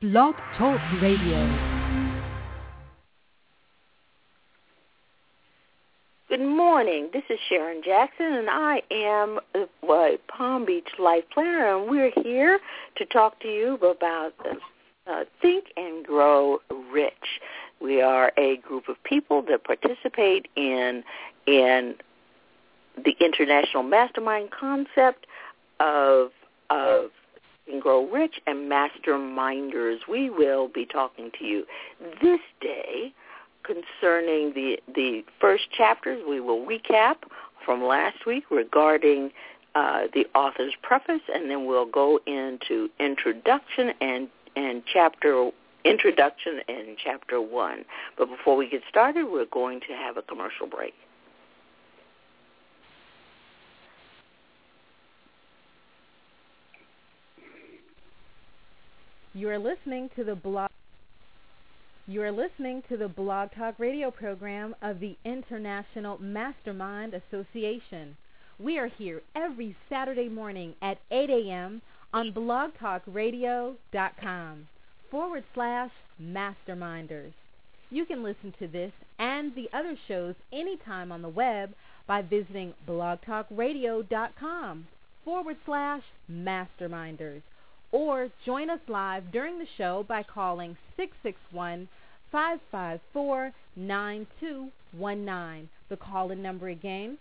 Blog Talk Radio. Good morning. This is Sharon Jackson, and I am a Palm Beach Life Planner, and we're here to talk to you about Think and Grow Rich. We are a group of people that participate in the international mastermind concept of Think and Grow Rich and Masterminders. We will be talking to you this day concerning the first chapters. We will recap from last week regarding the author's preface, and then we'll go into introduction and chapter 1. But before we get started, we're going to have a commercial break. You are listening to the Blog Talk Radio program of the International Mastermind Association. We are here every Saturday morning at 8 a.m. on blogtalkradio.com/masterminders. You can listen to this and the other shows anytime on the web by visiting blogtalkradio.com/masterminders. Or join us live during the show by calling 661-554-9219. The call-in number again,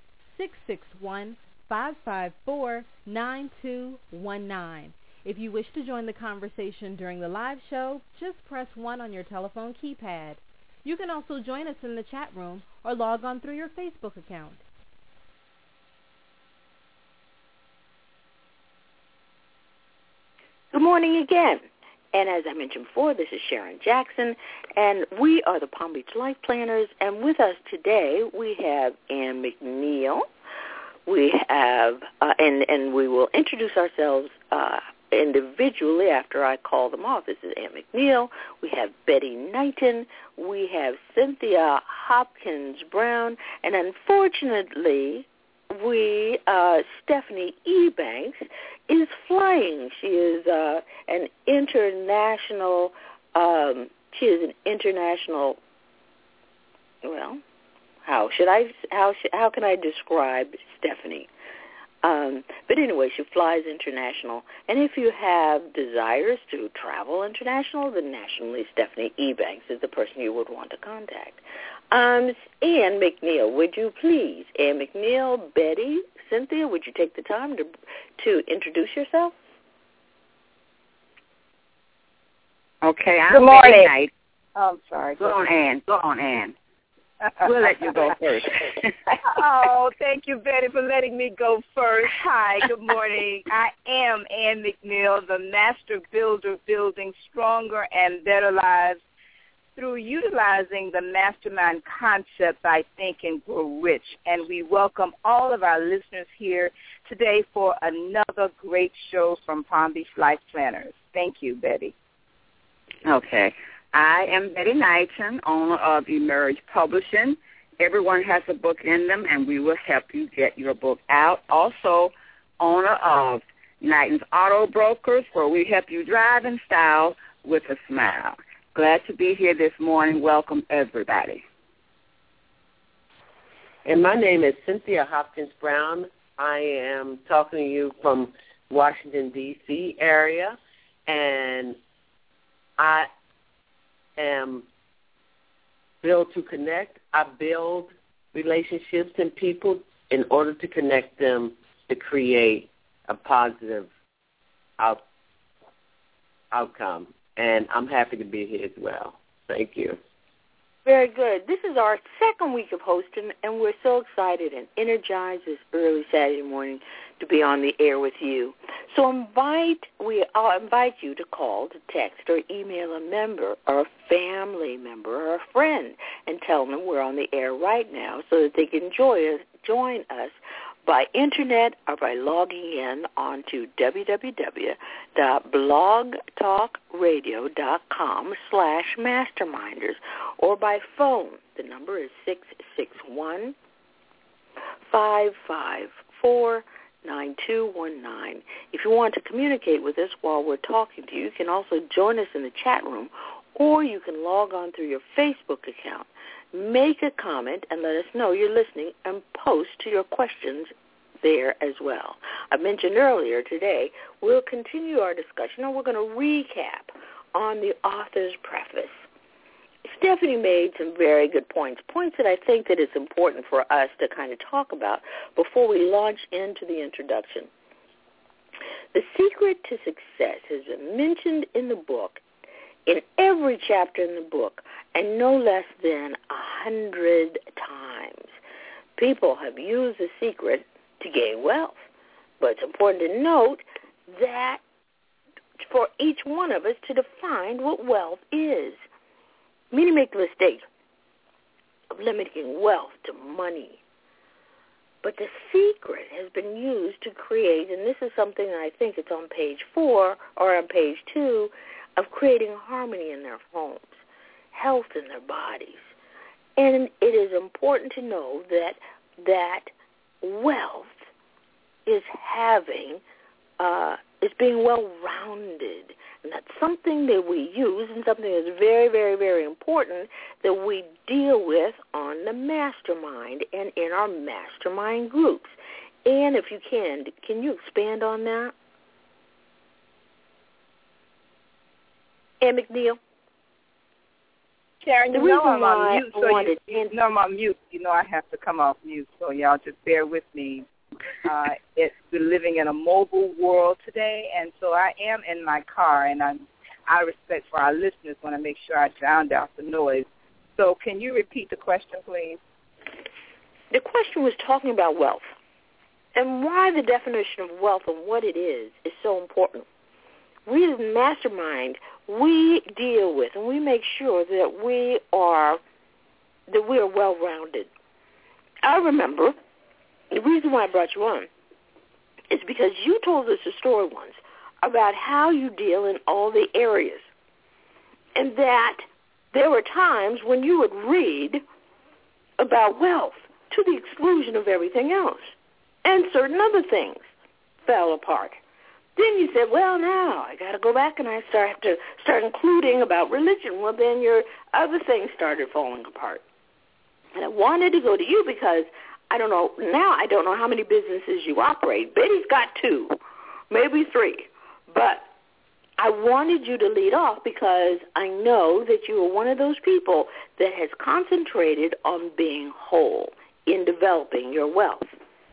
661-554-9219. If you wish to join the conversation during the live show, just press 1 on your telephone keypad. You can also join us in the chat room or log on through your Facebook account. Good morning again. And as I mentioned before, this is Sharon Jackson, and we are the Palm Beach Life Planners. And with us today, we have Ann McNeil. We have, and we will introduce ourselves individually after I call them off. This is Ann McNeil. We have Betty Knighton. We have Cynthia Hopkins Brown. And unfortunately, Stephanie Ebanks is flying. She is an international. Well, how can I describe Stephanie? But anyway, she flies international. And if you have desires to travel international, then nationally, Stephanie Ebanks is the person you would want to contact. Ann McNeil, would you please? Ann McNeil, Betty, Cynthia, would you take the time to introduce yourself? Okay, I'm Good morning. Betty Knight. Oh, I'm sorry. Go on, Ann. We'll let you go first. Oh, thank you, Betty, for letting me go first. Hi, good morning. I am Ann McNeil, the master builder building stronger and better lives through utilizing the mastermind concept by Think and Grow Rich. And we welcome all of our listeners here today for another great show from Palm Beach Life Planners. Thank you, Betty. Okay. I am Betty Knighton, owner of Emerge Publishing. Everyone has a book in them, and we will help you get your book out. Also, owner of Knighton's Auto Brokers, where we help you drive in style with a smile. Glad to be here this morning. Welcome, everybody. And my name is Cynthia Hopkins Brown. I am talking to you from Washington, D.C. area, and I am built to connect. I build relationships and people in order to connect them to create a positive outcome. And I'm happy to be here as well. Thank you. Very good. This is our second week of hosting, and we're so excited and energized this early Saturday morning to be on the air with you. So I'll invite you to call, to text, or email a member or a family member or a friend and tell them we're on the air right now so that they can join us by internet or by logging in onto www.blogtalkradio.com/masterminders or by phone. The number is 661-554 If you want to communicate with us while we're talking to you, you can also join us in the chat room, or you can log on through your Facebook account. Make a comment and let us know you're listening, and post your questions there as well. I mentioned earlier today we'll continue our discussion, and we're going to recap on the author's preface. Stephanie made some very good points that I think that it's important for us to kind of talk about before we launch into the introduction. The secret to success has been mentioned in the book, in every chapter in the book, and no less than 100 times. People have used the secret to gain wealth, but it's important to note that for each one of us to define what wealth is. Many make the mistake of limiting wealth to money. But the secret has been used to create, and this is something I think it's on page 4 or on page 2, of creating harmony in their homes, health in their bodies. And it is important to know that wealth is being well-rounded. And that's something that we use, and something that's very, very, very important that we deal with on the mastermind and in our mastermind groups. And if you can you expand on that? Ann McNeil? Sharon, you know I'm on mute, I'm on mute. You know I have to come off mute, so y'all just bear with me. We're living in a mobile world today, and so I am in my car, and out of respect for our listeners, want to make sure I drowned out the noise. So can you repeat the question, please? The question was talking about wealth and why the definition of wealth and what it is so important. We as Mastermind, we deal with and we make sure that we are well-rounded. I remember the reason why I brought you on is because you told us a story once about how you deal in all the areas, and that there were times when you would read about wealth to the exclusion of everything else, and certain other things fell apart. Then you said, well, now I got to go back and I have to start including about religion. Well, then your other things started falling apart. And I wanted to go to you because I don't know how many businesses you operate. Betty's got 2, maybe 3. But I wanted you to lead off because I know that you are one of those people that has concentrated on being whole in developing your wealth.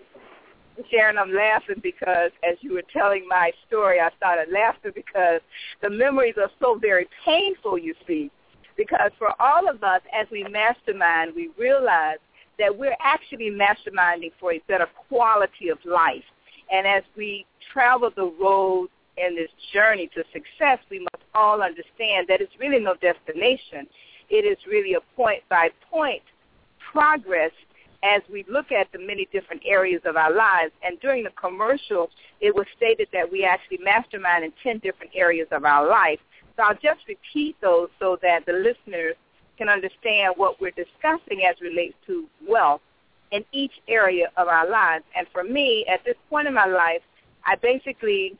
Sharon, I'm laughing because as you were telling my story, I started laughing because the memories are so very painful, you see. Because for all of us, as we mastermind, we realize that we're actually masterminding for a better quality of life. And as we travel the road in this journey to success, we must all understand that it's really no destination. It is really a point-by-point progress as we look at the many different areas of our lives. And during the commercial, it was stated that we actually mastermind in 10 different areas of our life. So I'll just repeat those so that the listeners can understand what we're discussing as relates to wealth in each area of our lives. And for me, at this point in my life, I basically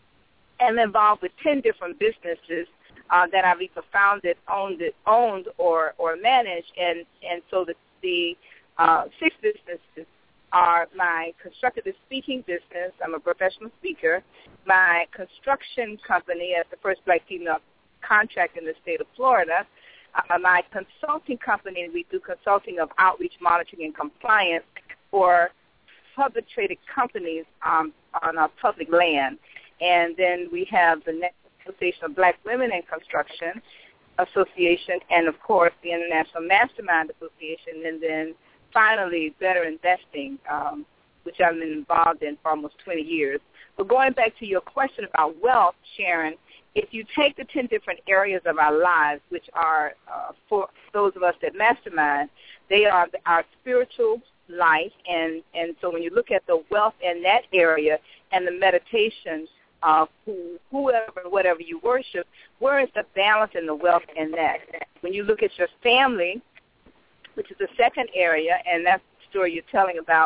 am involved with 10 different businesses that I've either founded, owned, or managed. And so the 6 businesses are my constructive speaking business. I'm a professional speaker. My construction company as the first Black female contractor in the state of Florida. My consulting company, we do consulting of outreach, monitoring, and compliance for public traded companies on our public land. And then we have the National Association of Black Women in Construction Association, and, of course, the International Mastermind Association, and then finally Better Investing, which I've been involved in for almost 20 years. But going back to your question about wealth, Sharon, if you take the 10 different areas of our lives, which are for those of us that mastermind, they are our spiritual life. And so when you look at the wealth in that area and the meditation of whoever, whatever you worship, where is the balance in the wealth in that? When you look at your family, which is the second area, and that's the story you're telling about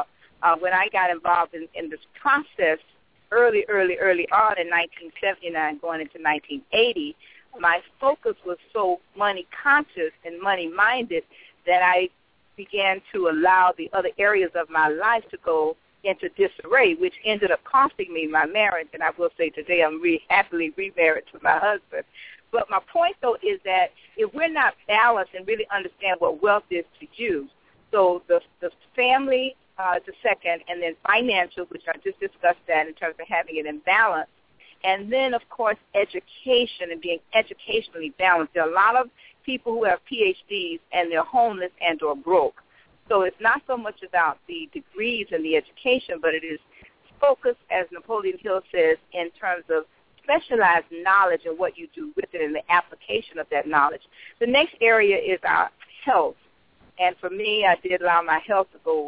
when I got involved in this process early on in 1979, going into 1980, my focus was so money conscious and money minded that I began to allow the other areas of my life to go into disarray, which ended up costing me my marriage. And I will say today I'm happily remarried to my husband. But my point, though, is that if we're not balanced and really understand what wealth is to you, so the family is the second, and then financial, which I just discussed that in terms of having it in balance, and then, of course, education and being educationally balanced. There are a lot of people who have PhDs and they're homeless and or broke. So it's not so much about the degrees and the education, but it is focused, as Napoleon Hill says, in terms of specialized knowledge and what you do with it and the application of that knowledge. The next area is our health. And for me, I did allow my health to go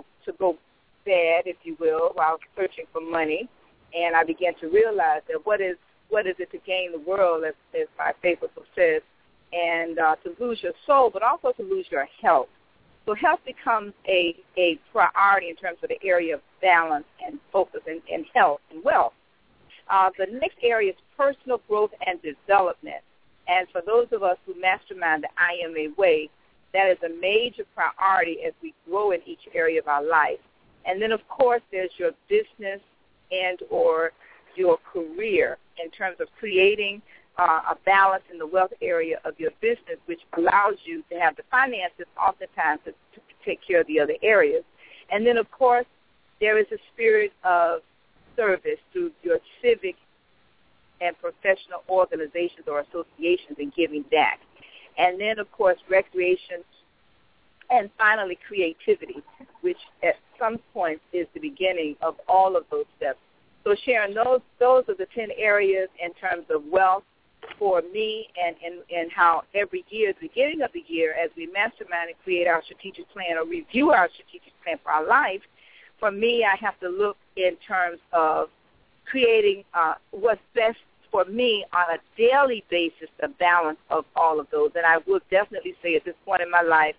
bad, if you will, while I was searching for money. And I began to realize that what is it to gain the world, as my favorite book says, and to lose your soul, but also to lose your health. So health becomes a priority in terms of the area of balance and focus and health and wealth. The next area is personal growth and development. And for those of us who mastermind the IMA way, that is a major priority as we grow in each area of our life. And then, of course, there's your business and or your career in terms of creating a balance in the wealth area of your business, which allows you to have the finances oftentimes to take care of the other areas. And then, of course, there is a spirit of service through your civic and professional organizations or associations and giving back. And then, of course, recreation, and finally creativity, which at some point is the beginning of all of those steps. So, Sharon, those are the 10 areas in terms of wealth for me, and how every year, at the beginning of the year, as we mastermind and create our strategic plan or review our strategic plan for our life, for me, I have to look in terms of creating what's best for me on a daily basis, the balance of all of those. And I would definitely say at this point in my life,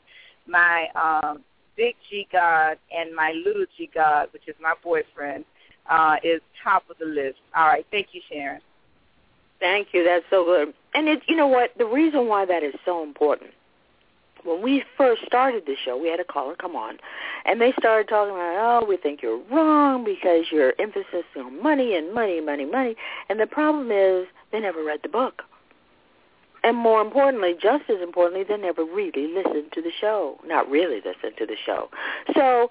my big G God and my little G God, which is my boyfriend, is top of the list. All right. Thank you, Sharon. Thank you. That's so good. And you know what? The reason why that is so important, when we first started the show, we had a caller come on, and they started talking about, we think you're wrong because your emphasis is on money and money, money, money. And the problem is they never read the book. And more importantly, just as importantly, they never really listened to the show. Not really listened to the show. So,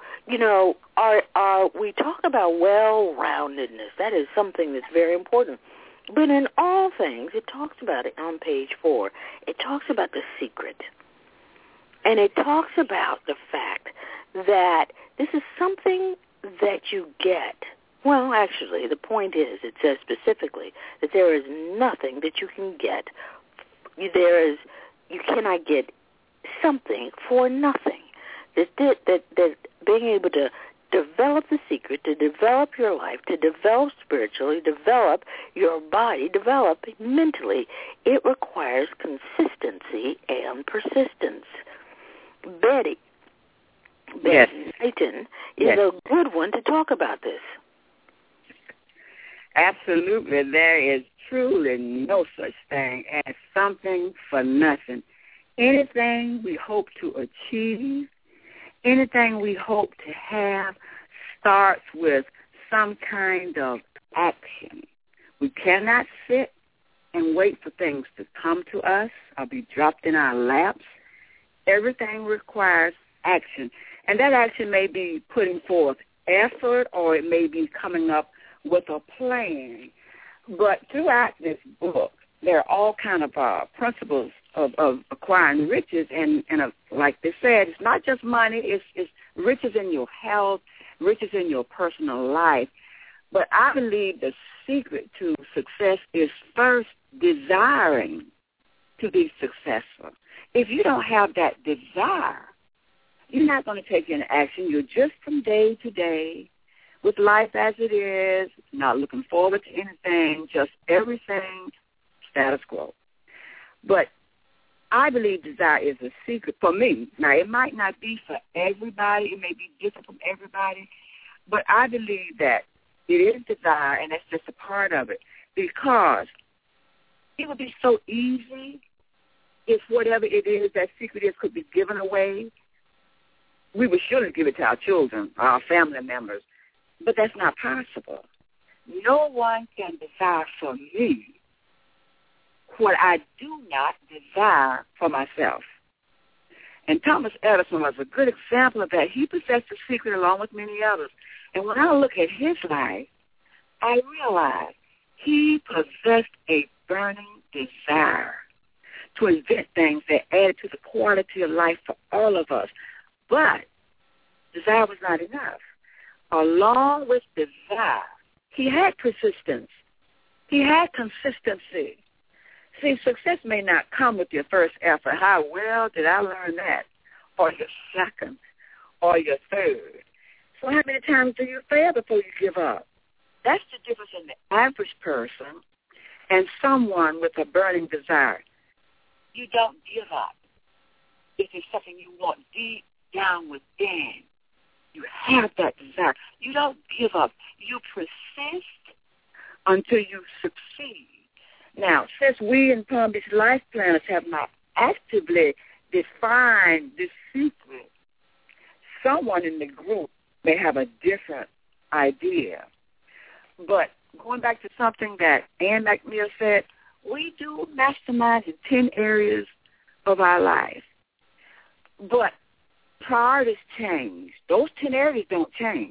we talk about well-roundedness. That is something that's very important. But in all things, it talks about it on page 4. It talks about the secret. And it talks about the fact that this is something that you get. Well, actually, the point is, it says specifically that there is nothing that you can get. You cannot get something for nothing. That being able to develop the secret, to develop your life, to develop spiritually, develop your body, develop mentally, it requires consistency and persistence. Betty Knighton is a good one to talk about this. Absolutely. There is truly no such thing as something for nothing. Anything we hope to achieve, anything we hope to have starts with some kind of action. We cannot sit and wait for things to come to us or be dropped in our laps. Everything requires action. And that action may be putting forth effort, or it may be coming up with a plan. But throughout this book, there are all kind of principles of acquiring riches. And like they said, it's not just money. It's riches in your health, riches in your personal life. But I believe the secret to success is first desiring to be successful. If you don't have that desire, you're not going to take any action. You're just from day to day with life as it is, not looking forward to anything, just everything status quo. But I believe desire is a secret for me. Now, it might not be for everybody. It may be different from everybody. But I believe that it is desire, and that's just a part of it, because it would be so easy if whatever it is that secret is could be given away. We would surely give it to our children, our family members, but that's not possible. No one can desire for me what I do not desire for myself. And Thomas Edison was a good example of that. He possessed the secret along with many others. And when I look at his life, I realize he possessed a burning desire to invent things that added to the quality of life for all of us. But desire was not enough. Along with desire, he had persistence. He had consistency. See, success may not come with your first effort. How well did I learn that? Or your second, or your third. So how many times do you fail before you give up? That's the difference in the average person and someone with a burning desire. You don't give up. If it's something you want deep down within, you have that desire. You don't give up. You persist until you succeed. Now, since we in Palm Beach Life Planners have not actively defined this secret, someone in the group may have a different idea. But going back to something that Ann McNeil said, we do masterminds in 10 areas of our life. But priorities change. Those 10 areas don't change.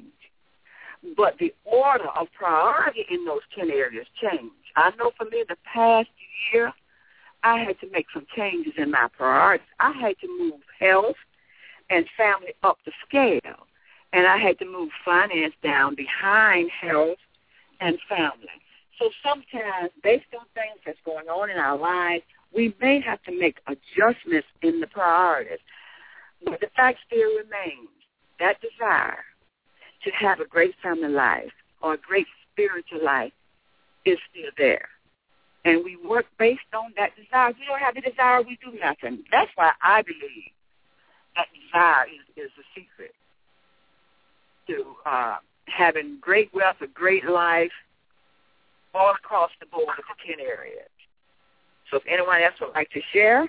But the order of priority in those 10 areas change. I know for me the past year, I had to make some changes in my priorities. I had to move health and family up the scale. And I had to move finance down behind health and family. So sometimes, based on things that's going on in our lives, we may have to make adjustments in the priorities. But the fact still remains, that desire to have a great family life or a great spiritual life is still there. And we work based on that desire. If we don't have the desire, we do nothing. That's why I believe that desire is the secret to having great wealth, a great life, all across the board of the 10 areas. So if anyone else would like to share.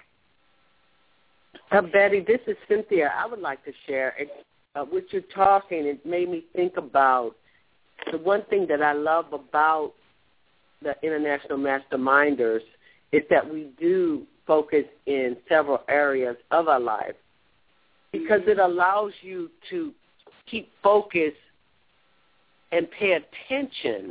Betty, this is Cynthia. I would like to share. With you talking, it made me think about the one thing that I love about the International Masterminders is that we do focus in several areas of our life because it allows you to keep focus and pay attention,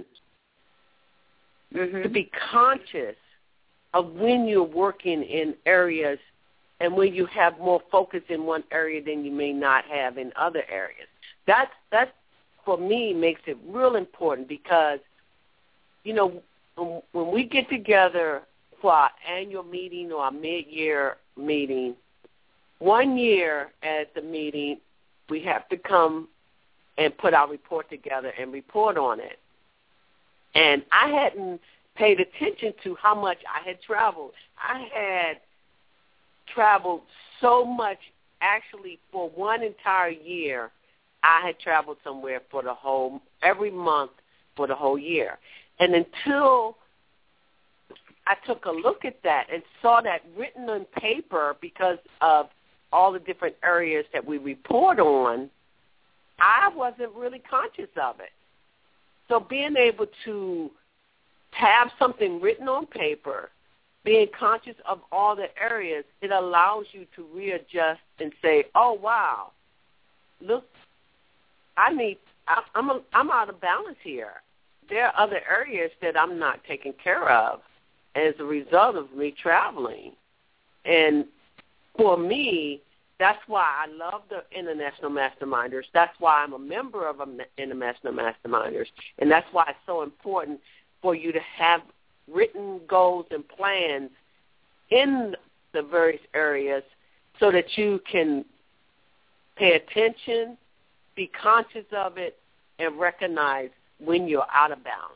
to be conscious of when you're working in areas and when you have more focus in one area than you may not have in other areas. That for me, makes it real important because, you know, when we get together for our annual meeting or our mid-year meeting, 1 year at the meeting, we have to come and put our report together and report on it. And I hadn't paid attention to how much I had traveled. I had traveled so much, actually, for one entire year. I had traveled somewhere for every month for the whole year. And until I took a look at that and saw that written on paper because of all the different areas that we report on, I wasn't really conscious of it. So being able to have something written on paper, being conscious of all the areas, it allows you to readjust and say, oh, wow, look, I'm out of balance here. There are other areas that I'm not taking care of as a result of me traveling. And for me, that's why I love the International Masterminders. That's why I'm a member of International Masterminders. And that's why it's so important for you to have written goals and plans in the various areas so that you can pay attention, be conscious of it, and recognize when you're out of balance.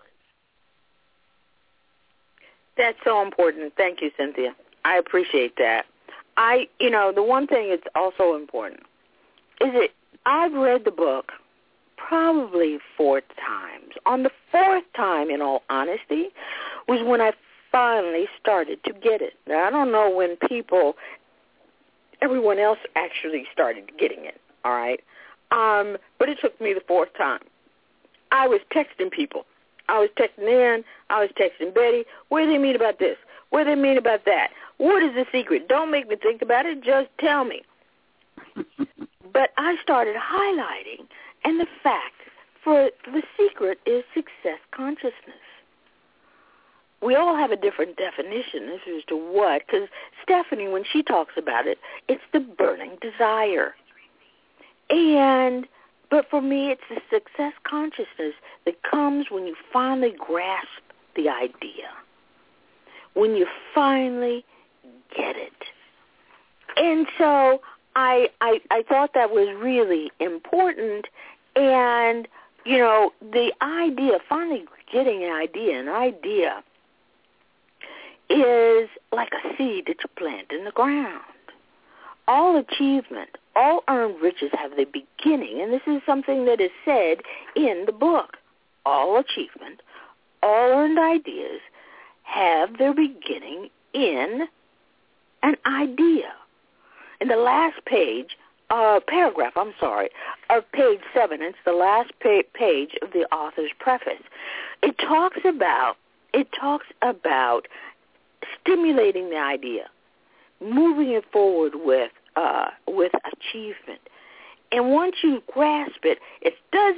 That's so important. Thank you, Cynthia. I appreciate that. The one thing that's also important is that I've read the book probably 4 times. On the 4th time, in all honesty, was when I finally started to get it. Now, I don't know when everyone else actually started getting it, all right? But it took me the 4th time. I was texting people. I was texting Ann. I was texting Betty. What do they mean about this? What do they mean about that? What is the secret? Don't make me think about it. Just tell me. But I started highlighting, and the fact for the secret is success consciousness. We all have a different definition as to what, because Stephanie, when she talks about it, it's the burning desire. But for me, it's the success consciousness that comes when you finally grasp the idea, when you finally get it. And so I thought that was really important. And, you know, the idea, finally getting an idea is like a seed that you plant in the ground. All achievement, all earned riches have their beginning, and this is something that is said in the book. All achievement, all earned ideas have their beginning in an idea. In the last paragraph of page 7, it's the last page of the author's preface. It talks about stimulating the idea, moving it forward with achievement. And once you grasp it, it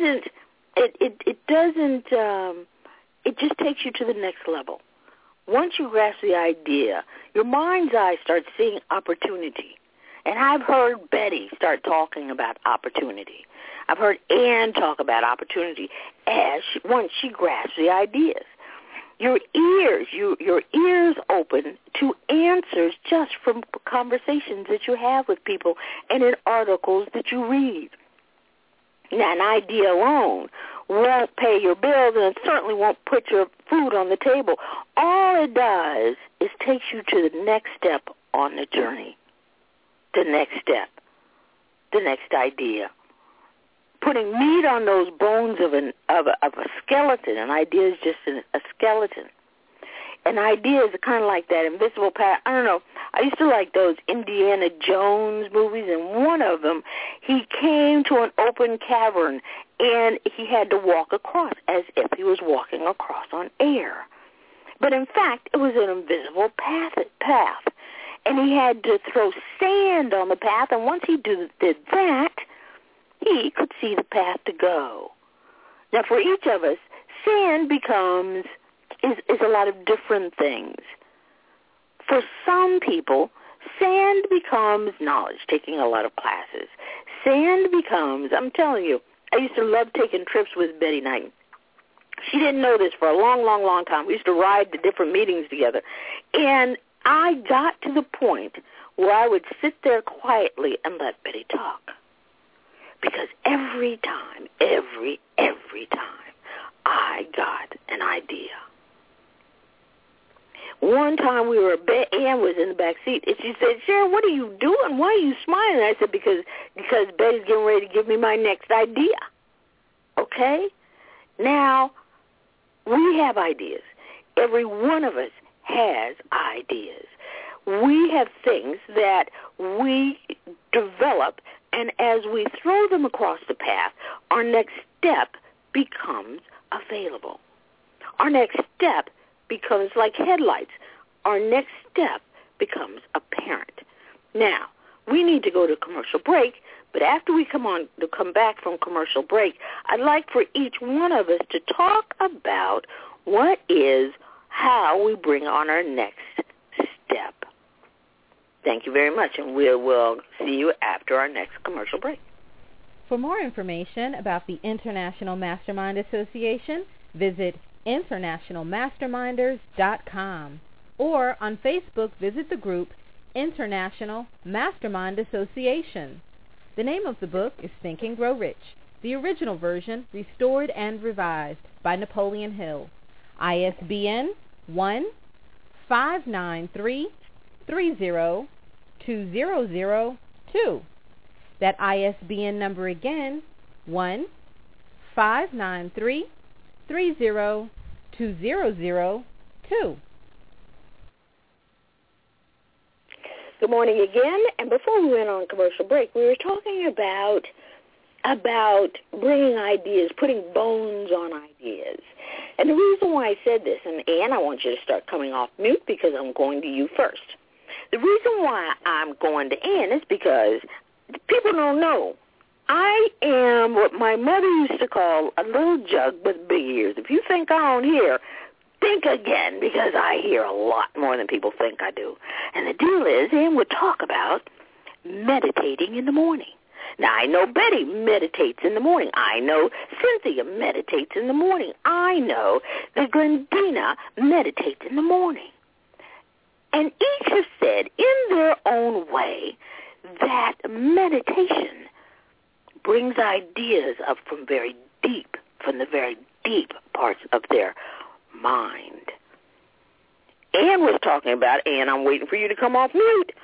just takes you to the next level. Once you grasp the idea, your mind's eye starts seeing opportunity. And I've heard Betty start talking about opportunity. I've heard Ann talk about opportunity once she grasps the ideas. Your ears open to answers just from conversations that you have with people and in articles that you read. Now, an idea alone won't pay your bills, and it certainly won't put your food on the table. All it does is takes you to the next step on the journey, the next step, the next idea. Putting meat on those bones of a skeleton. An idea is just a skeleton. An idea is kind of like that invisible path. I don't know. I used to like those Indiana Jones movies, and one of them, he came to an open cavern, and he had to walk across as if he was walking across on air. But in fact, it was an invisible path. And he had to throw sand on the path, and once he did that, he could see the path to go. Now, for each of us, sand is a lot of different things. For some people, sand becomes knowledge, taking a lot of classes. Sand becomes, I'm telling you, I used to love taking trips with Betty Knight. She didn't know this for a long, long, long time. We used to ride to different meetings together. And I got to the point where I would sit there quietly and let Betty talk. Because every time, I got an idea. One time Ann was in the back seat, and she said, "Sharon, what are you doing? Why are you smiling?" And I said, because Betty's getting ready to give me my next idea. Okay? Now, we have ideas. Every one of us has ideas. We have things that we develop, and as we throw them across the path, our next step becomes available. Our next step becomes like headlights. Our next step becomes apparent. Now, we need to go to commercial break, but after we come back from commercial break, I'd like for each one of us to talk about how we bring on our next step. Thank you very much, and we will see you after our next commercial break. For more information about the International Mastermind Association, visit internationalmasterminders.com, or on Facebook, visit the group International Mastermind Association. The name of the book is Think and Grow Rich, the original version restored and revised by Napoleon Hill. ISBN 1-593-30-2002. That ISBN number again, 1-593-30-2002. 593-302-0202. Good morning again. And before we went on commercial break, we were talking about bringing ideas, putting bones on ideas. And the reason why I said this, and Ann, I want you to start coming off mute because I'm going to you first. The reason why I'm going to Ann is because people don't know. I am what my mother used to call a little jug with big ears. If you think I don't hear, think again, because I hear a lot more than people think I do. And the deal is, Ann would talk about meditating in the morning. Now, I know Betty meditates in the morning. I know Cynthia meditates in the morning. I know that Glendina meditates in the morning. And each have said in their own way that meditation brings ideas up from the very deep parts of their mind. Ann was talking about, Ann, I'm waiting for you to come off mute.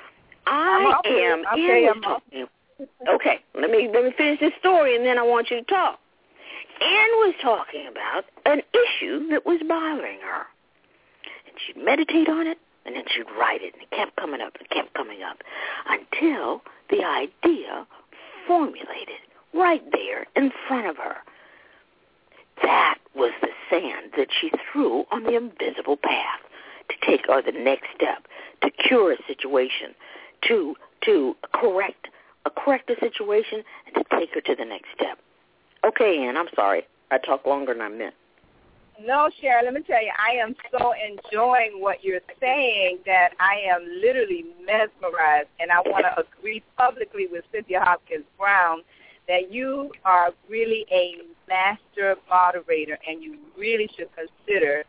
Okay, let me finish this story, and then I want you to talk. Ann was talking about an issue that was bothering her. And she'd meditate on it, and then she'd write it, and it kept coming up until the idea formulated right there in front of her. That was the sand that she threw on the invisible path to take her the next step, to cure a situation, to correct a situation, and to take her to the next step. Okay, Ann, I'm sorry. I talked longer than I meant. No, Sharon, let me tell you, I am so enjoying what you're saying that I am literally mesmerized, and I want to agree publicly with Cynthia Hopkins Brown that you are really a master moderator, and you really should consider,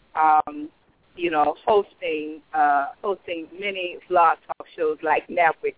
hosting many blog talk shows like Napwick.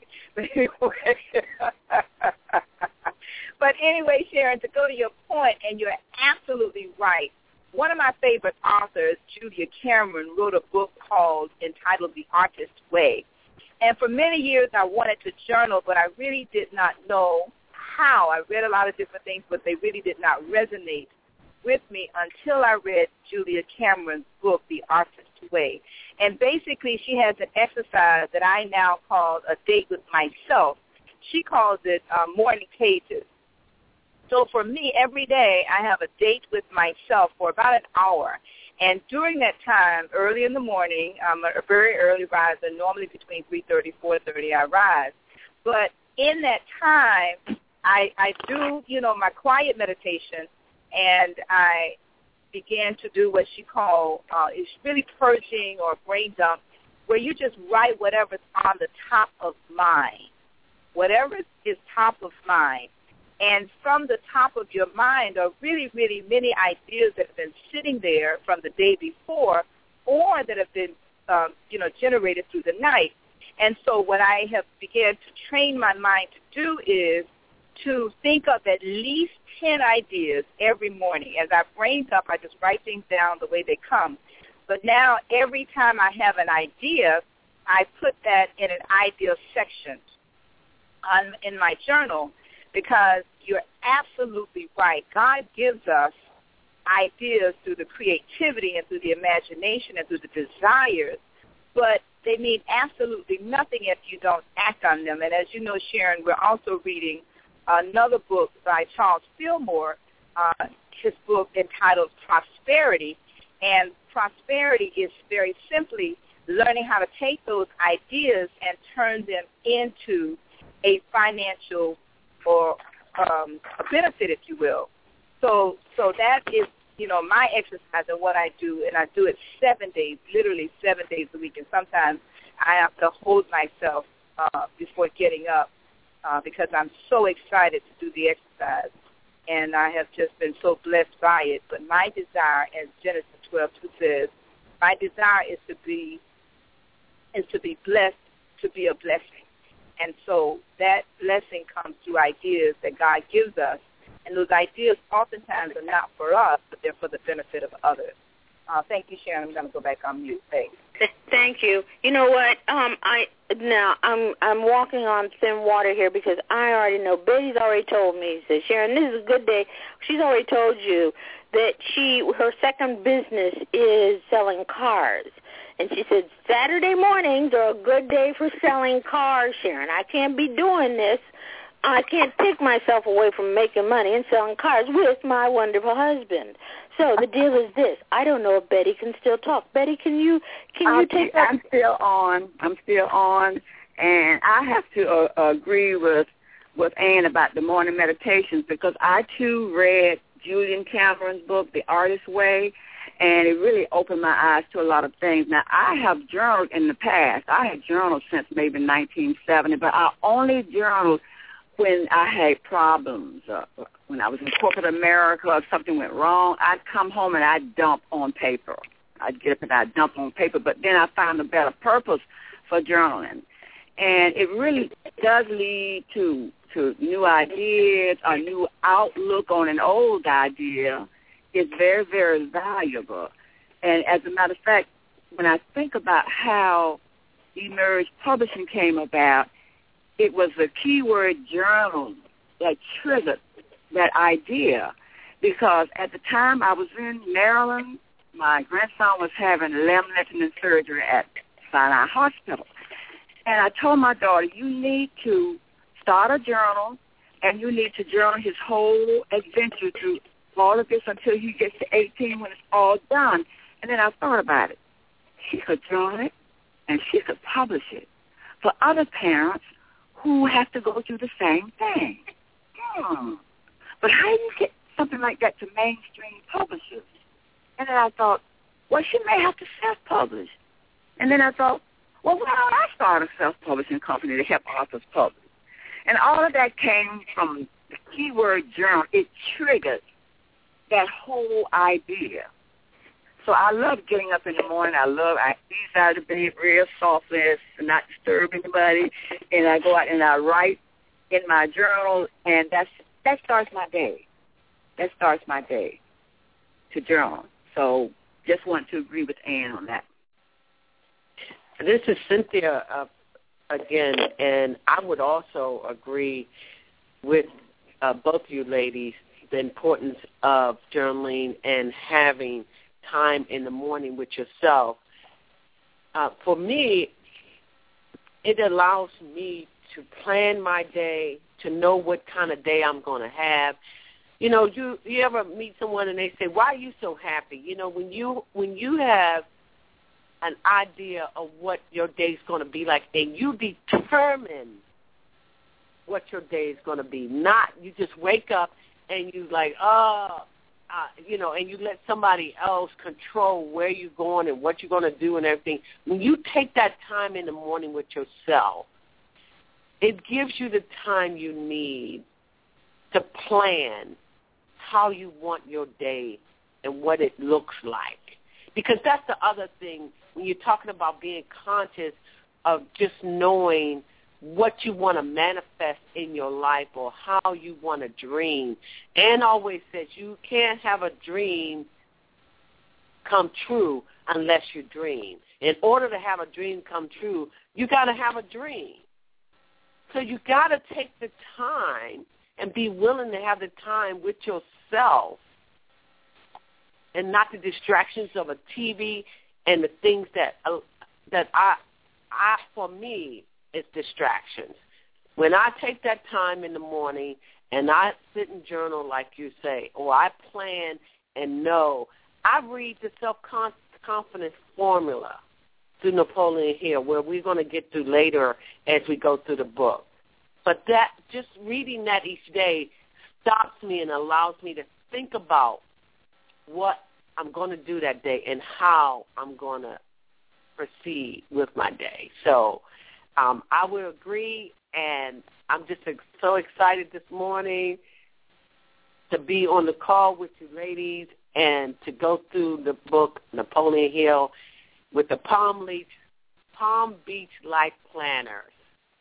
But anyway, Sharon, to go to your point, and you're absolutely right. One of my favorite authors, Julia Cameron, wrote a book entitled The Artist's Way. And for many years I wanted to journal, but I really did not know how. I read a lot of different things, but they really did not resonate with me until I read Julia Cameron's book, The Artist's Way. And basically she has an exercise that I now call a date with myself. She calls it morning pages. So for me, every day I have a date with myself for about an hour. And during that time, early in the morning, I'm a very early riser, normally between 3:30, 4:30 I rise. But in that time, I do, my quiet meditation, and I began to do what she called, is really purging or brain dump, where you just write whatever's on the top of mind, whatever is top of mind. And from the top of your mind are really, really many ideas that have been sitting there from the day before or that have been, generated through the night. And so what I have began to train my mind to do is to think of at least 10 ideas every morning. As I brain up, I just write things down the way they come. But now every time I have an idea, I put that in an idea section in my journal, because you're absolutely right. God gives us ideas through the creativity and through the imagination and through the desires, but they mean absolutely nothing if you don't act on them. And as you know, Sharon, we're also reading another book by Charles Fillmore, his book entitled Prosperity. And prosperity is very simply learning how to take those ideas and turn them into a financial or a benefit, if you will. So that is, my exercise and what I do, and I do it 7 days, literally 7 days a week. And sometimes I have to hold myself before getting up because I'm so excited to do the exercise. And I have just been so blessed by it. But my desire, as Genesis 12:2 says, my desire is to be blessed, to be a blessing. And so that blessing comes through ideas that God gives us. And those ideas oftentimes are not for us, but they're for the benefit of others. Thank you, Sharon. I'm going to go back on mute. Thanks. Thank you. You know what? I'm walking on thin water here because I already know. Betty's already told me. She said, Sharon, this is a good day. She's already told you that her second business is selling cars. And she said, Saturday mornings are a good day for selling cars, Sharon. I can't be doing this. I can't take myself away from making money and selling cars with my wonderful husband. So the deal is this. I don't know if Betty can still talk. Betty, can you take up? I'm still on, and I have to agree with Ann about the morning meditations because I, too, read Julian Cameron's book, The Artist's Way, and it really opened my eyes to a lot of things. Now, I have journaled in the past. I had journaled since maybe 1970, but I only journaled when I had problems, when I was in corporate America, if something went wrong, I'd come home and I'd dump on paper. I'd get up and I'd dump on paper, but then I found a better purpose for journaling. And it really does lead to new ideas, a new outlook on an old idea. It's very, very valuable. And as a matter of fact, when I think about how Emerge Publishing came about, it was the keyword journal that triggered that idea because at the time I was in Maryland, my grandson was having limb lengthening surgery at Sinai Hospital. And I told my daughter, you need to start a journal and you need to journal his whole adventure through all of this until he gets to 18 when it's all done. And then I thought about it. She could journal it and she could publish it for other parents who have to go through the same thing. But how do you get something like that to mainstream publishers? And then I thought, well, she may have to self-publish. And then I thought, well, why don't I start a self-publishing company to help authors publish? And all of that came from the keyword journal. It triggered that whole idea. So I love getting up in the morning. I ease out of bed real softly and not disturb anybody. And I go out and I write in my journal, and that starts my day. That starts my day to journal. So just want to agree with Ann on that. This is Cynthia again, and I would also agree with both you ladies, the importance of journaling and having time in the morning with yourself. For me, it allows me to plan my day, to know what kind of day I'm going to have. You know, you ever meet someone and they say, why are you so happy? You know, when you have an idea of what your day's going to be like and you determine what your day is going to be, not you just wake up and you like, and you let somebody else control where you're going and what you're going to do and everything. When you take that time in the morning with yourself, it gives you the time you need to plan how you want your day and what it looks like. Because that's the other thing when you're talking about being conscious of just knowing what you want to manifest in your life or how you want to dream. Ann always says you can't have a dream come true unless you dream. In order to have a dream come true, you got to have a dream. So you got to take the time and be willing to have the time with yourself and not the distractions of a TV and the things that I for me, it's distractions. When I take that time in the morning and I sit and journal like you say, or I plan and know, I read the self-confidence formula through Napoleon Hill, where we're going to get to later as we go through the book. But that, just reading that each day stops me and allows me to think about what I'm going to do that day and how I'm going to proceed with my day. So I will agree, and I'm just so excited this morning to be on the call with you ladies and to go through the book, Napoleon Hill, with the Palm Beach Life Planners.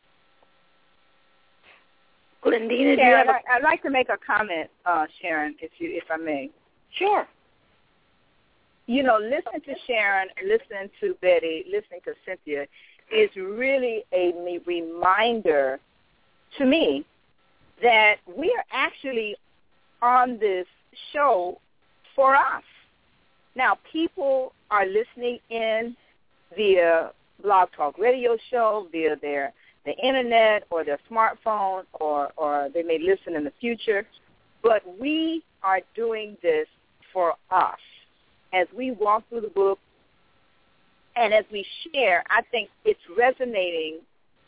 Glendina, Sharon, I'd like to make a comment, Sharon, if I may. Sure. listening to Sharon, listening to Betty, listening to Cynthia is really a reminder to me that we are actually on this show for us. Now, people are listening in via Blog Talk Radio show, via the internet or their smartphone, or they may listen in the future. But we are doing this for us. As we walk through the book and as we share, I think it's resonating,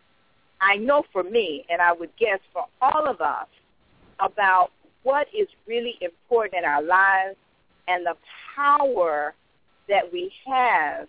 I know for me, and I would guess for all of us, about what is really important in our lives and the power that we have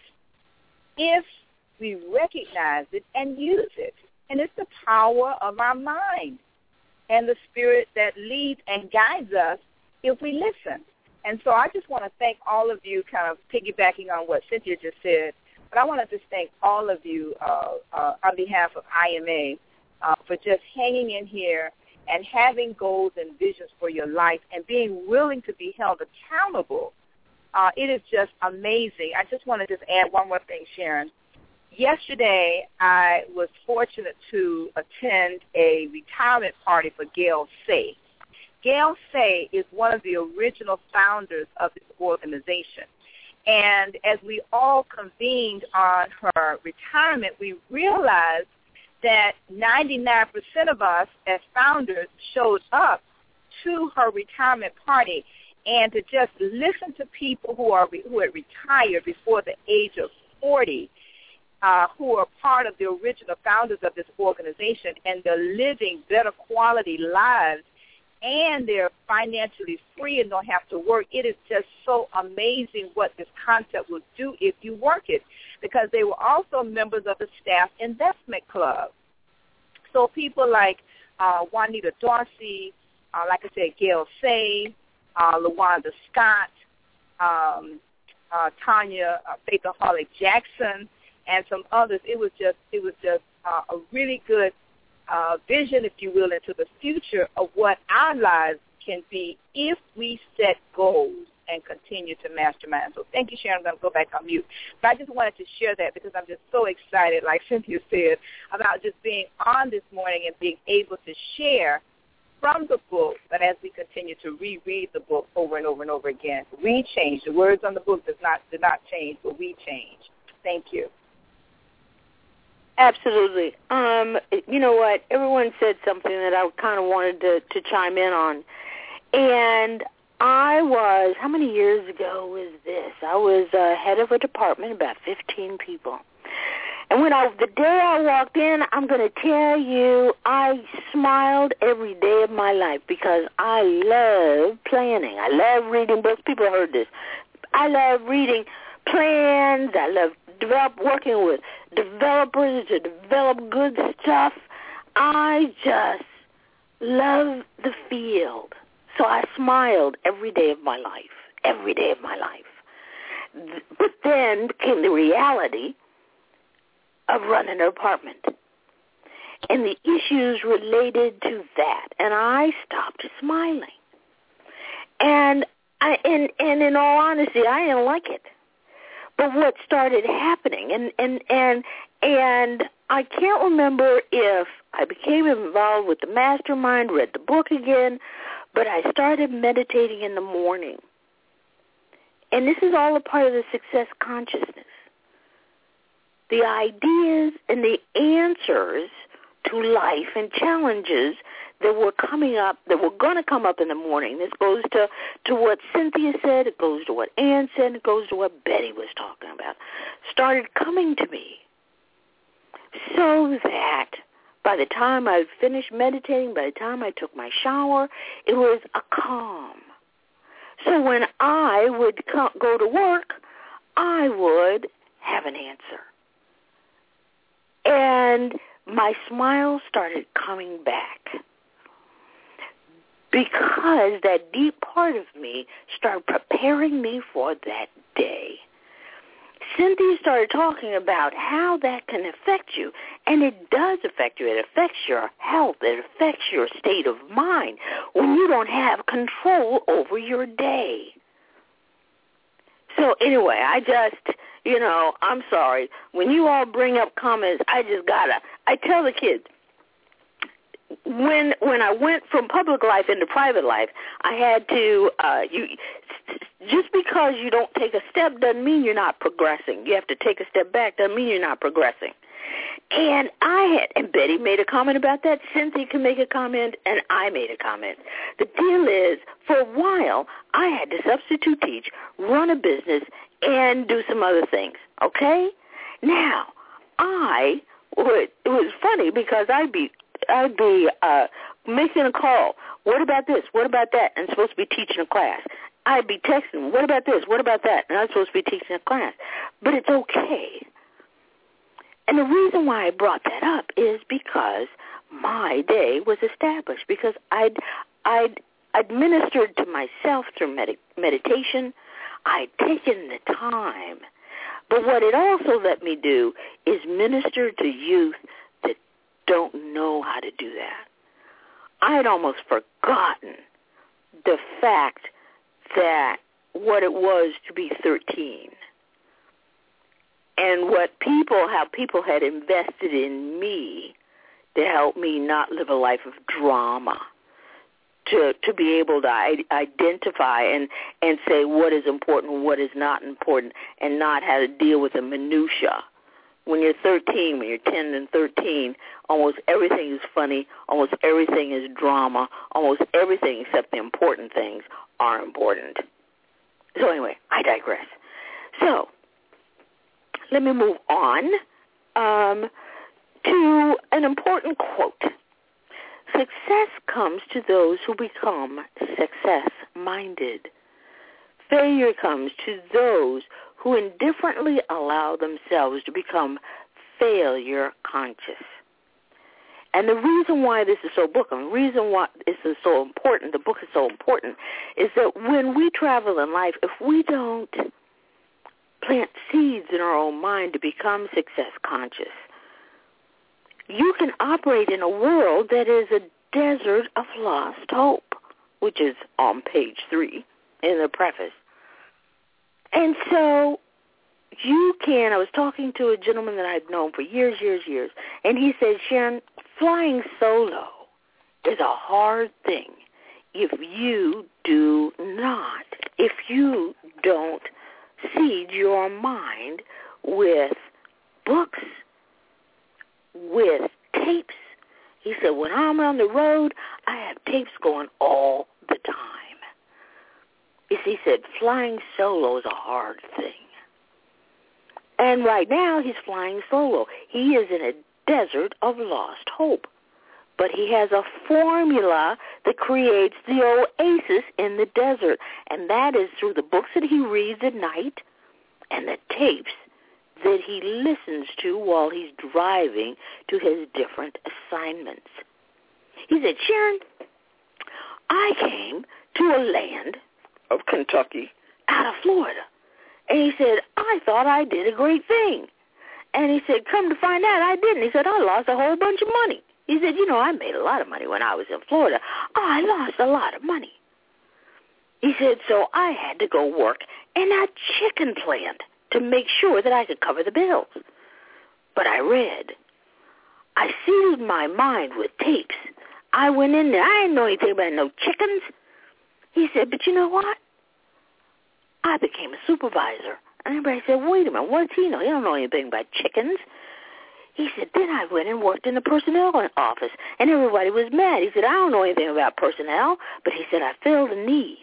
if we recognize it and use it. And it's the power of our mind and the spirit that leads and guides us if we listen. And so I just want to thank all of you, kind of piggybacking on what Cynthia just said, but I want to just thank all of you on behalf of IMA for just hanging in here and having goals and visions for your life and being willing to be held accountable. It is just amazing. I just want to just add one more thing, Sharon. Yesterday, I was fortunate to attend a retirement party for Gail Say. Gail Say is one of the original founders of this organization. And as we all convened on her retirement, we realized that 99% of us as founders showed up to her retirement party, and to just listen to people who had retired before the age of 40, who are part of the original founders of this organization, and they're living better quality lives, and they're financially free and don't have to work. It is just so amazing what this concept will do if you work it, because they were also members of the Staff Investment Club. So people like Juanita Dorsey, like I said, Gail Say, LaWanda Scott, Tanya Faithaholic Jackson, and some others. It was just a really good vision, if you will, into the future of what our lives can be if we set goals and continue to mastermind. So thank you, Sharon. I'm going to go back on mute. But I just wanted to share that because I'm just so excited, like Cynthia said, about just being on this morning and being able to share from the book, but as we continue to reread the book over and over and over again. We change. The words on the book did not change, but we change. Thank you. Absolutely. You know what? Everyone said something that I kind of wanted to chime in on. And I was, how many years ago was this? I was head of a department, about 15 people. And the day I walked in, I'm going to tell you, I smiled every day of my life because I love planning. I love reading books. People heard this. I love reading plans. I love working with developers to develop good stuff. I just love the field. So I smiled every day of my life, every day of my life. But then came the reality of running an apartment and the issues related to that. And I stopped smiling. And in all honesty, I didn't like it. But what started happening, and I can't remember if I became involved with the mastermind, read the book again, but I started meditating in the morning. And this is all a part of the success consciousness. The ideas and the answers to life and challenges that were coming up, that were going to come up in the morning. This goes to what Cynthia said. It goes to what Ann said. It goes to what Betty was talking about. Started coming to me so that by the time I finished meditating, by the time I took my shower, it was a calm. So when I would go to work, I would have an answer. And my smile started coming back because that deep part of me started preparing me for that day. Cynthia started talking about how that can affect you, and it does affect you. It affects your health. It affects your state of mind when you don't have control over your day. So anyway, I I'm sorry. When you all bring up comments, I tell the kids, when I went from public life into private life, I had to, just because you don't take a step doesn't mean you're not progressing. You have to take a step back doesn't mean you're not progressing. And and Betty made a comment about that, Cynthia can make a comment, and I made a comment. The deal is, for a while, I had to substitute teach, run a business, and do some other things, okay? Now, it was funny because I'd be making a call. What about this? What about that? And I'm supposed to be teaching a class. I'd be texting, what about this? What about that? And I'm supposed to be teaching a class. But it's okay. And the reason why I brought that up is because my day was established, because I'd ministered to myself through meditation. I'd taken the time. But what it also let me do is minister to youth that don't know how to do that. I had almost forgotten the fact that what it was to be 13 and how people had invested in me to help me not live a life of drama, to be able to identify and say what is important and what is not important, and not how to deal with the minutia. When you're 13, when you're 10 and 13, almost everything is funny, almost everything is drama, almost everything except the important things are important. So anyway, I digress. So let me move on to an important quote. Success comes to those who become success-minded. Failure comes to those who indifferently allow themselves to become failure-conscious. And the reason why this is so important, the reason why this is so important, the book is so important, is that when we travel in life, if we don't plant seeds in our own mind to become success-conscious, you can operate in a world that is a desert of lost hope, which is on page 3 in the preface. And so I was talking to a gentleman that I've known for years, and he said, Sharon, flying solo is a hard thing if you don't seed your mind with books, with tapes. He said, when I'm on the road, I have tapes going all the time. He said, flying solo is a hard thing. And right now, he's flying solo. He is in a desert of lost hope. But he has a formula that creates the oasis in the desert. And that is through the books that he reads at night and the tapes that he listens to while he's driving to his different assignments. He said, Sharon, I came to a land of Kentucky out of Florida. And he said, I thought I did a great thing. And he said, come to find out, I didn't. He said, I lost a whole bunch of money. He said, I made a lot of money when I was in Florida. I lost a lot of money. He said, so I had to go work in a chicken plant to make sure that I could cover the bills. But I sealed my mind with tapes. I went in there. I didn't know anything about no chickens. He said, but you know what? I became a supervisor. And everybody said, wait a minute, what does he know? He don't know anything about chickens. He said, then I went and worked in the personnel office, and everybody was mad. He said, I don't know anything about personnel, but he said, I filled a need.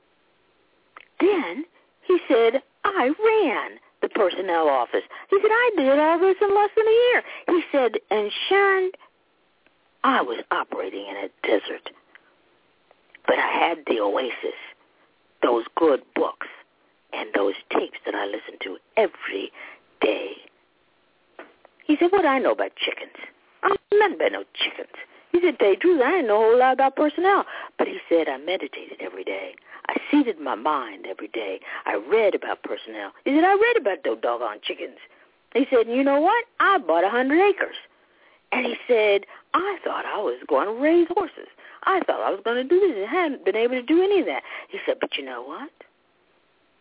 Then he said, I ran the personnel office. He said, I did all this in less than a year. He said, and Sharon, I was operating in a desert, but I had the oasis, those good books, and those tapes that I listened to every day. He said, what do I know about chickens? I don't know nothing about no chickens. He said, tell you the truth, I didn't know a whole lot about personnel. But he said, I meditated every day. I seated my mind every day. I read about personnel. He said, I read about those doggone chickens. He said, you know what? I bought 100 acres. And he said, I thought I was going to raise horses. I thought I was going to do this. I hadn't been able to do any of that. He said, but you know what?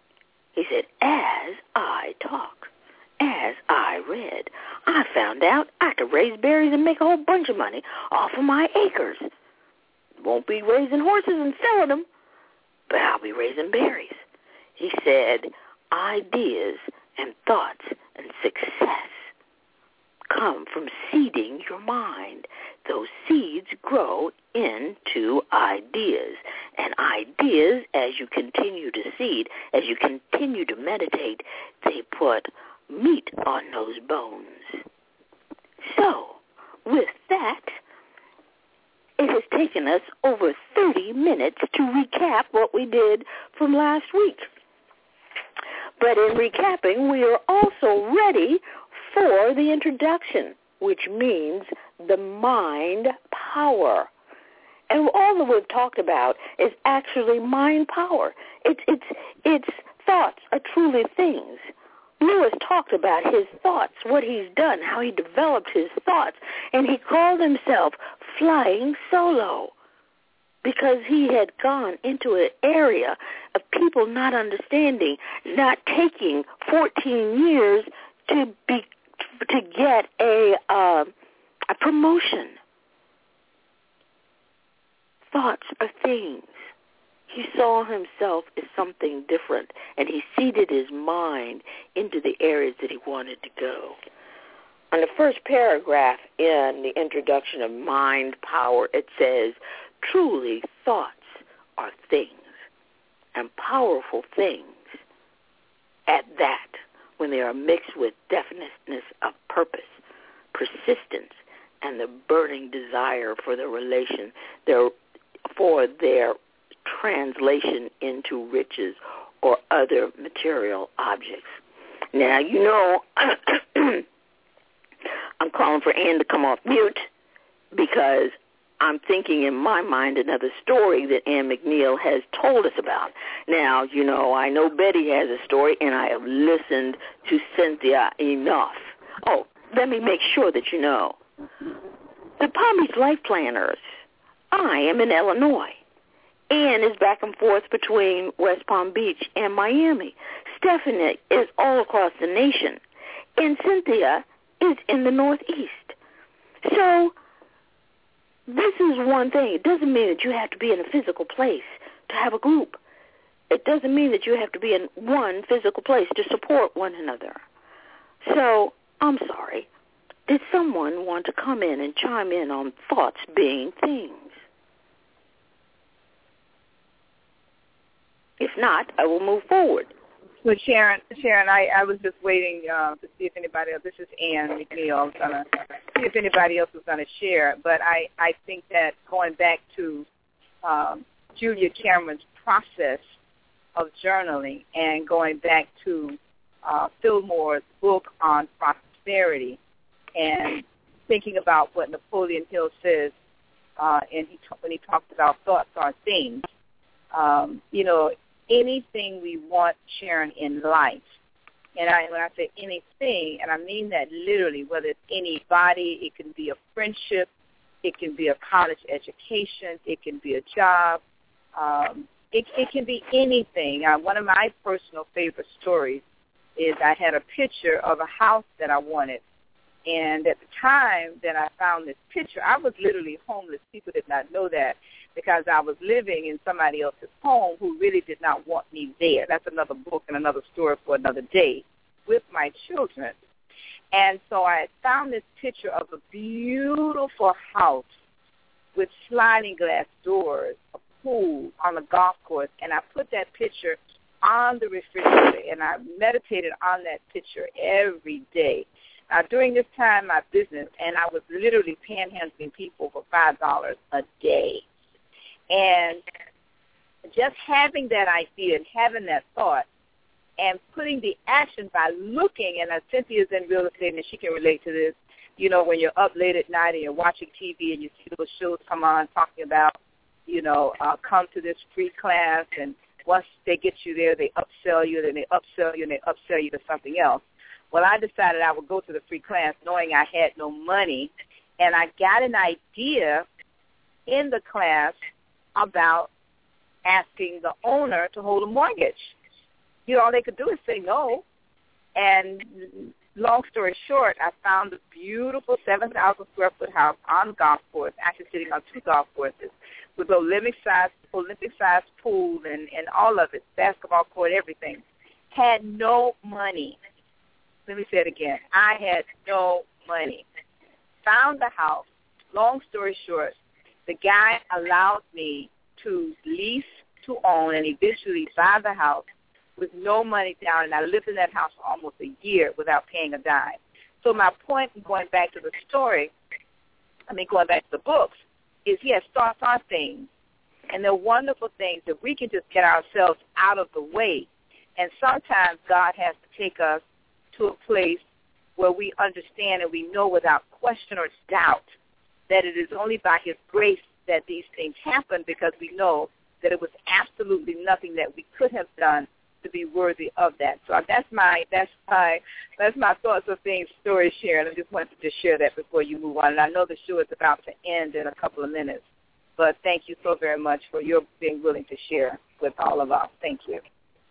He said, as I talk, as I read, I found out I could raise berries and make a whole bunch of money off of my acres. Won't be raising horses and selling them, but I'll be raising berries. He said, ideas and thoughts and success come from seeding your mind. Those seeds grow into ideas. And ideas, as you continue to seed, as you continue to meditate, they put meat on those bones. So, with that, it has taken us over 30 minutes to recap what we did from last week. But in recapping, we are also ready for the introduction, which means the mind power. And all that we've talked about is actually mind power. It's thoughts are truly things. Lewis talked about his thoughts, what he's done, how he developed his thoughts, and he called himself Flying Solo because he had gone into an area of people not understanding, not taking 14 years to get a promotion. Thoughts are things. He saw himself as something different, and he seeded his mind into the areas that he wanted to go. On the first paragraph in the introduction of Mind Power, it says, truly thoughts are things, and powerful things at that, when they are mixed with definiteness of purpose, persistence, and the burning desire for the relation, for their translation into riches or other material objects. Now, you know, I'm calling for Ann to come off mute because I'm thinking in my mind another story that Ann McNeil has told us about. Now, you know, I know Betty has a story, and I have listened to Cynthia enough. Oh, let me make sure that you know. The Palm Beach Life Planners, I am in Illinois. Ann is back and forth between West Palm Beach and Miami. Stephanie is all across the nation. And Cynthia is in the Northeast. So this is one thing. It doesn't mean that you have to be in a physical place to have a group. It doesn't mean that you have to be in one physical place to support one another. So, I'm sorry. Did someone want to come in and chime in on thoughts being things? If not, I will move forward. So Sharon, I was just waiting to see if anybody else. This is Ann McNeil. I was going to see if anybody else was going to share. But I think that going back to Julia Cameron's process of journaling and going back to Fillmore's book on prosperity and thinking about what Napoleon Hill says when he talks about thoughts are things, you know, anything we want, Sharon, in life, and when I say anything, and I mean that literally, whether it's anybody, it can be a friendship, it can be a college education, it can be a job, it can be anything. One of my personal favorite stories is I had a picture of a house that I wanted, and at the time that I found this picture, I was literally homeless. People did not know that, because I was living in somebody else's home who really did not want me there. That's another book and another story for another day with my children. And so I found this picture of a beautiful house with sliding glass doors, a pool on the golf course, and I put that picture on the refrigerator, and I meditated on that picture every day. Now, during this time, my business, and I was literally panhandling people for $5 a day. And just having that idea and having that thought and putting the action by looking, and Cynthia's in real estate and she can relate to this, you know, when you're up late at night and you're watching TV and you see those shows come on talking about, you know, come to this free class, and once they get you there, they upsell you, then they upsell you, and they upsell you to something else. Well, I decided I would go to the free class knowing I had no money, and I got an idea in the class about asking the owner to hold a mortgage. all they could do is say no. And long story short, I found a beautiful 7,000 square foot house on golf course, actually sitting on 2 golf courses, with Olympic-sized pool and all of it, basketball court, everything. Had no money. Let me say it again. I had no money. Found the house. Long story short, the guy allowed me to lease to own and eventually buy the house with no money down, and I lived in that house for almost a year without paying a dime. So my point in going back to the books, is yes, thoughts are things, and they're wonderful things that we can just get ourselves out of the way. And sometimes God has to take us to a place where we understand and we know without question or doubt that it is only by his grace that these things happen, because we know that it was absolutely nothing that we could have done to be worthy of that. So that's my thoughts of things story, Sharon. I just wanted to share that before you move on. And I know the show is about to end in a couple of minutes, but thank you so very much for your being willing to share with all of us. Thank you.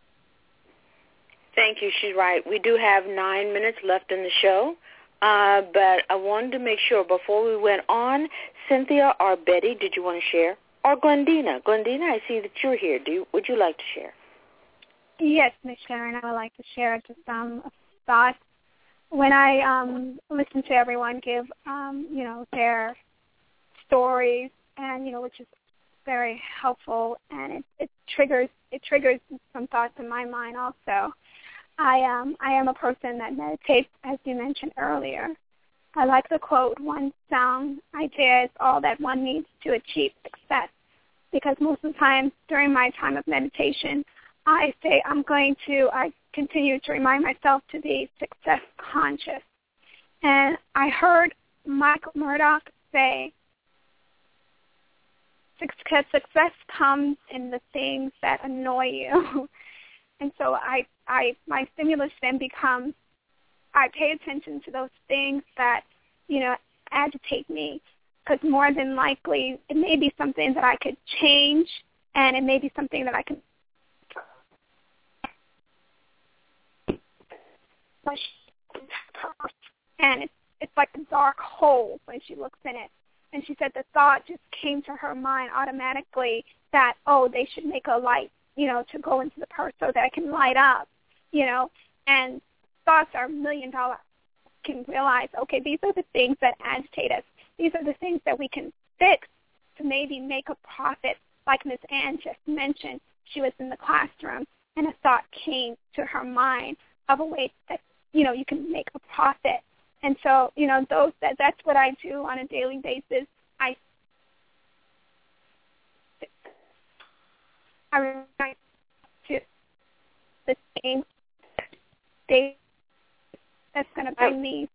Thank you. She's right. We do have 9 minutes left in the show, but I wanted to make sure before we went on, Cynthia or Betty, did you want to share? Or Glendina? Glendina, I see that you're here. Would you like to share? Yes, Ms. Sharon, I would like to share just a thought. When I listen to everyone give, their stories, and which is very helpful, and it triggers some thoughts in my mind also. I am a person that meditates, as you mentioned earlier. I like the quote, "One sound idea is all that one needs to achieve success," because most of the time during my time of meditation, I say I continue to remind myself to be success conscious. And I heard Michael Murdoch say, success comes in the things that annoy you. And so my stimulus then becomes, I pay attention to those things that, agitate me, because more than likely it may be something that I could change, and it may be something that I can. And it's like a dark hole when she looks in it. And she said the thought just came to her mind automatically that, they should make a light, to go into the purse so that it can light up, and thoughts are $1 million. Can realize, okay, these are the things that agitate us. These are the things that we can fix to maybe make a profit. Like Ms. Ann just mentioned, she was in the classroom and a thought came to her mind of a way that, you can make a profit. And so, that's what I do on a daily basis. I remind to the same day that's going to bring me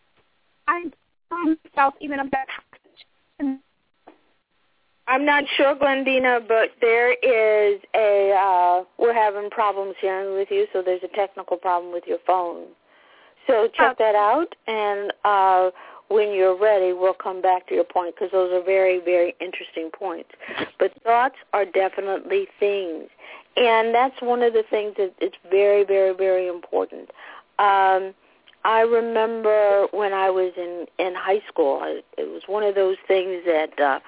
myself even a better. I'm not sure, Glendina, but there is we're having problems hearing with you, so there's a technical problem with your phone. So check that out, and when you're ready, we'll come back to your point, because those are very, very interesting points. But thoughts are definitely things, and that's one of the things that it's very, very, very important. I remember when I was in high school, it was one of those things that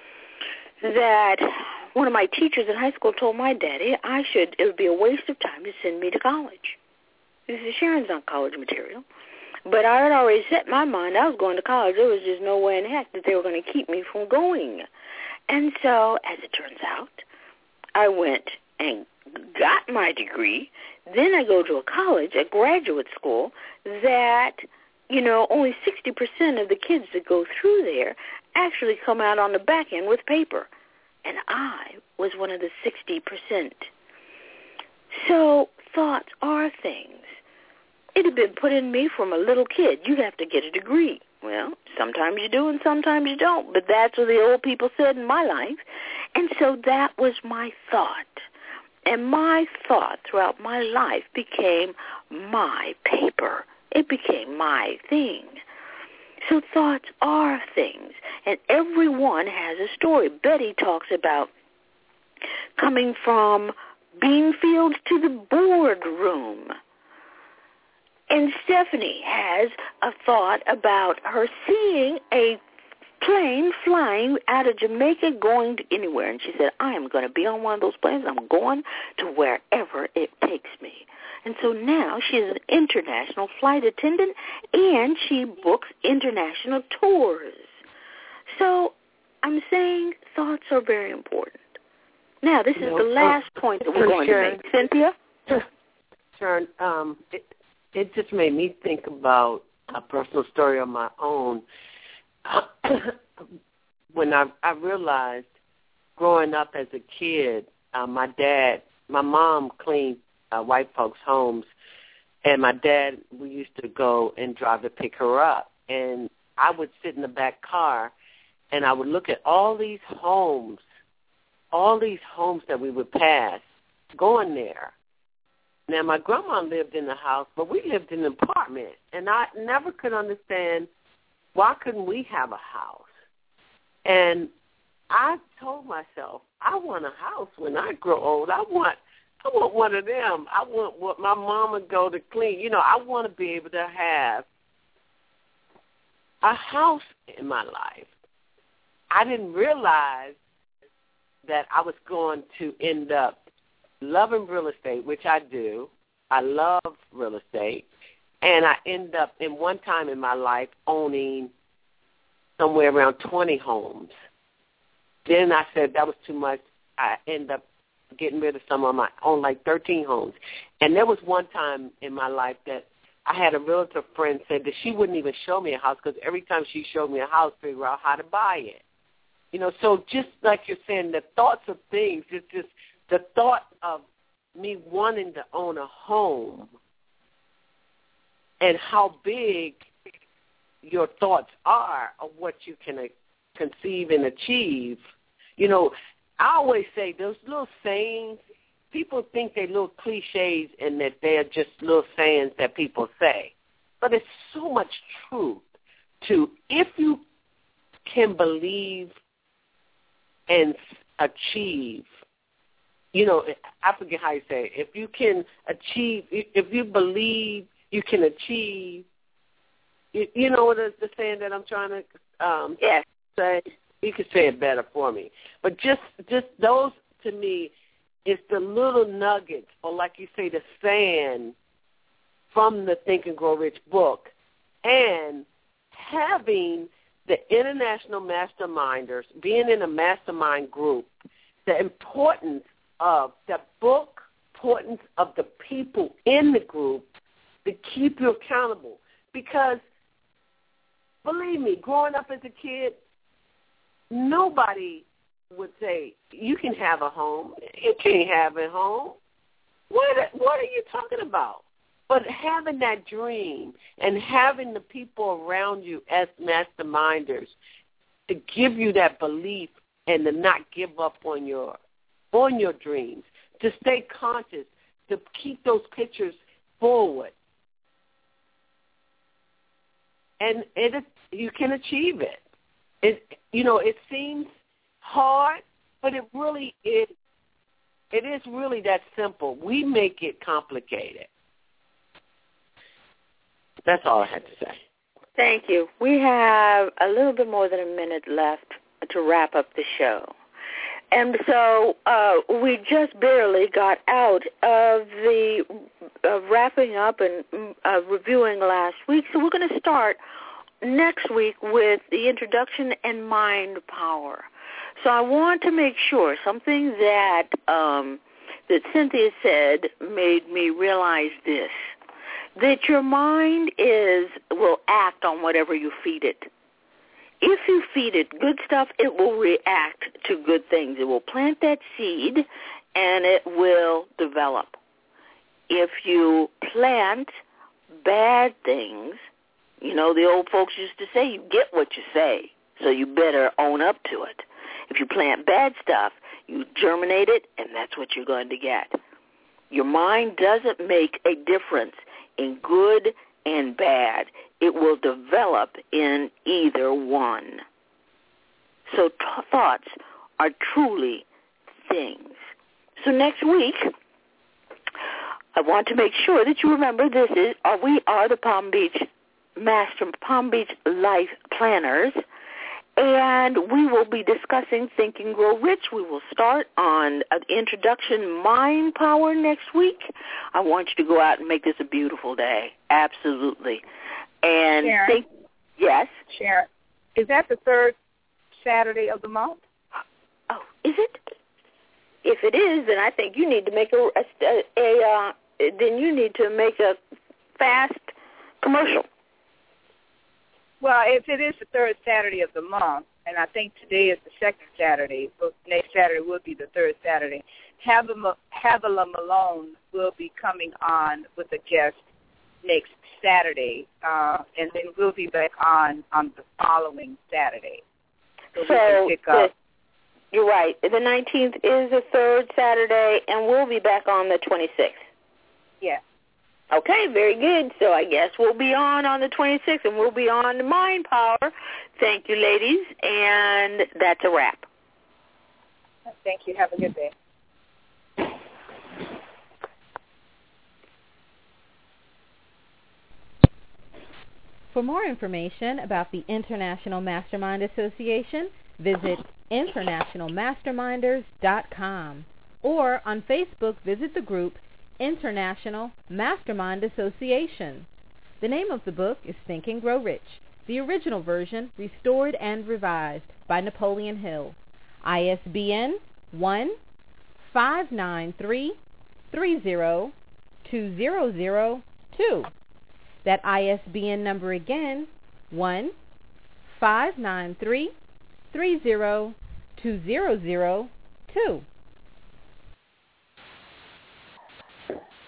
one of my teachers in high school told my daddy it would be a waste of time to send me to college. He said, Sharon's not college material. But I had already set my mind I was going to college. There was just no way in heck that they were going to keep me from going. And so, as it turns out, I went and got my degree. Then I go to a college, a graduate school, that, only 60% of the kids that go through there actually come out on the back end with paper. And I was one of the 60%. So thoughts are things. It had been put in me from a little kid. You have to get a degree. Well, sometimes you do and sometimes you don't. But that's what the old people said in my life. And so that was my thought. And my thought throughout my life became my paper. It became my thing. So thoughts are things. And everyone has a story. Betty talks about coming from bean fields to the boardroom. And Stephanie has a thought about her seeing a plane flying out of Jamaica going to anywhere. And she said, I am going to be on one of those planes. I'm going to wherever it takes me. And so now she is an international flight attendant, and she books international tours. So I'm saying thoughts are very important. Now, this is the last point that we're going to make. Cynthia? Sharon, it just made me think about a personal story of my own. When I realized growing up as a kid, my mom cleaned white folks' homes, and my dad, we used to go and drive to pick her up. And I would sit in the back car, and I would look at all these homes that we would pass going there. Now, my grandma lived in the house, but we lived in an apartment, and I never could understand why couldn't we have a house. And I told myself, I want a house when I grow old. I want one of them. I want what my mom would go to clean. You know, I want to be able to have a house in my life. I didn't realize that I was going to end up loving real estate, which I do. I love real estate. And I end up in one time in my life owning somewhere around 20 homes. Then I said that was too much. I ended up getting rid of some of my own, like 13 homes. And there was one time in my life that I had a realtor friend said that she wouldn't even show me a house because every time she showed me a house, figure out how to buy it. You know, so just like you're saying, the thoughts of things, it's just the thought of me wanting to own a home and how big your thoughts are of what you can conceive and achieve. You know, I always say those little sayings, people think they're little cliches and that they're just little sayings that people say. But it's so much truth to if you can believe and achieve, you know, I forget how you say it. If you can achieve, if you believe you can achieve, you know what the saying that I'm trying to say? You could say it better for me. But just those, to me, is the little nuggets, or like you say, the saying from the Think and Grow Rich book, and having the international masterminders, being in a mastermind group, the importance of the book, importance of the people in the group to keep you accountable. Because, believe me, growing up as a kid, nobody would say, you can have a home. You can't have a home. What are you talking about? But having that dream and having the people around you as masterminders to give you that belief and to not give up on your dreams, to stay conscious, to keep those pictures forward. And you can achieve it. It seems hard, but it really is. It is really that simple. We make it complicated. That's all I had to say. Thank you. We have a little bit more than a minute left to wrap up the show. And so we just barely got out of the wrapping up and reviewing last week. So we're going to start next week with the introduction and mind power. So I want to make sure something that Cynthia said made me realize this, that your mind will act on whatever you feed it. If you feed it good stuff, it will react to good things. It will plant that seed, and it will develop. If you plant bad things, you know, the old folks used to say, you get what you say, so you better own up to it. If you plant bad stuff, you germinate it, and that's what you're going to get. Your mind doesn't make a difference in good and bad. It will develop in either one. So thoughts are truly things. So next week, I want to make sure that you remember we are the Palm Beach Life Planners, and we will be discussing Think and Grow Rich. We will start on Introduction Mind Power next week. I want you to go out and make this a beautiful day. Absolutely. And Sharon, yes? Sharon, is that the third Saturday of the month? Oh, is it? If it is, then I think you need to make a fast commercial. Well, if it is the third Saturday of the month, and I think today is the second Saturday, but next Saturday will be the third Saturday, Havilah Malone will be coming on with a guest next Saturday, and then we'll be back on the following Saturday. So we can pick up. You're right. The 19th is the third Saturday, and we'll be back on the 26th. Yeah. Okay, very good. So I guess we'll be on the 26th, and we'll be on the Mind Power. Thank you, ladies, and that's a wrap. Thank you. Have a good day. For more information about the International Mastermind Association, visit internationalmasterminders.com, or on Facebook, visit the group International Mastermind Association. The name of the book is Think and Grow Rich, the original version restored and revised by Napoleon Hill. ISBN 1-593-30-2002. That ISBN number again, 1-593-30-2002.